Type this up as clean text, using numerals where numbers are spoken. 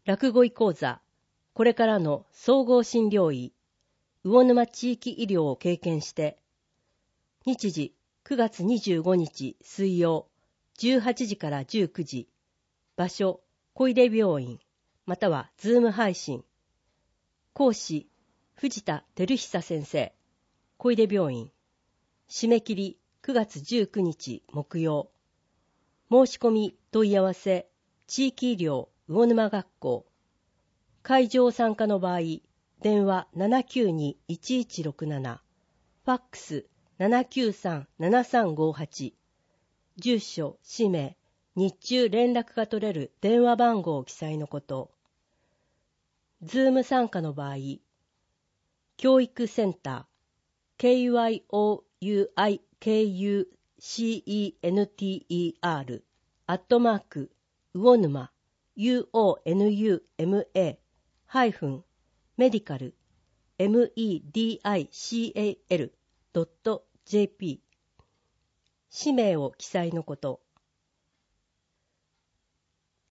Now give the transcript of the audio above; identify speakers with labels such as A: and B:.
A: 落語医講座、これからの総合診療医、魚沼地域医療を経験して、日時9月25日水曜、18時から19時、場所、小出病院、またはズーム配信。講師、藤田照久先生、小出病院。締め切り9月19日木曜。申し込み問い合わせ、地域医療魚沼学校。会場参加の場合、電話792-1167、ファックス793-7358、住所、氏名、日中連絡が取れる電話番号を記載のこと。ズーム参加の場合、教育センター、KYOUIKUCENTER、魚沼、UONUMA-medical、medical.jp、氏名を記載のこと。